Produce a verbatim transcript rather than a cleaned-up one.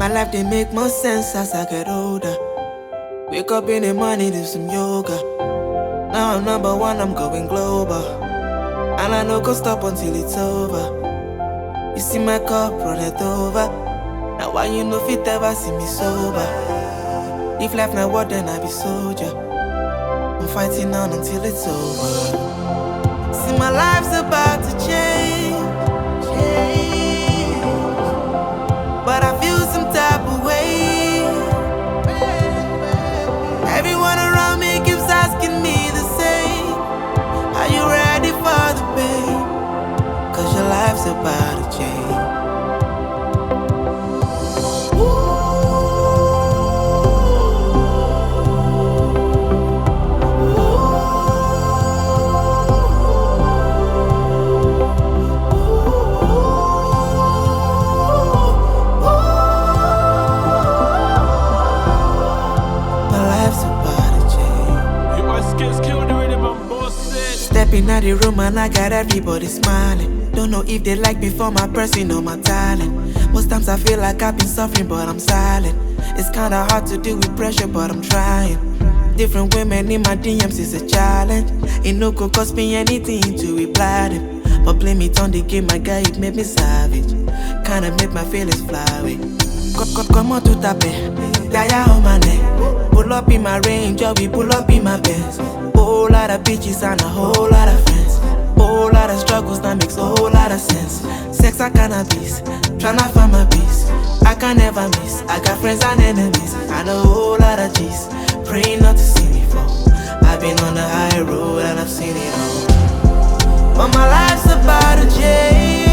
My life didn't make more sense as I get older. Wake up in the morning, do some yoga. Now I'm number one, I'm going global. And I no go stop until it's over. You see my cup, run it over. Now why you no fit ever see me sober? If life not what, then I be soldier. I'm fighting on until it's over. See my life's about to change, change. But I feel some type of way. Everyone around me keeps asking me the same. Are you ready for the pain? Cause your life's about to change. Stepping out the room and I got everybody smiling. Don't know if they like me for my person or my talent. Most times I feel like I've been suffering but I'm silent. It's kinda hard to deal with pressure but I'm trying. Different women in my D Ms is a challenge. It no go cost me anything to reply them. But blame it on the game, my guy, it made me savage. Kinda make my feelings fly away. Come on to tape, Yaya on my neck. Pull up in my range, or we pull up in my Benz. Whole lot of bitches and a whole lot of friends. Whole lot of struggles that makes a whole lot of sense. Sex I cannabis, tryna find my peace. I can never miss, I got friends and enemies. And a whole lot of G's, praying not to see me fall. I've been on the high road and I've seen it all. But my life's about to change.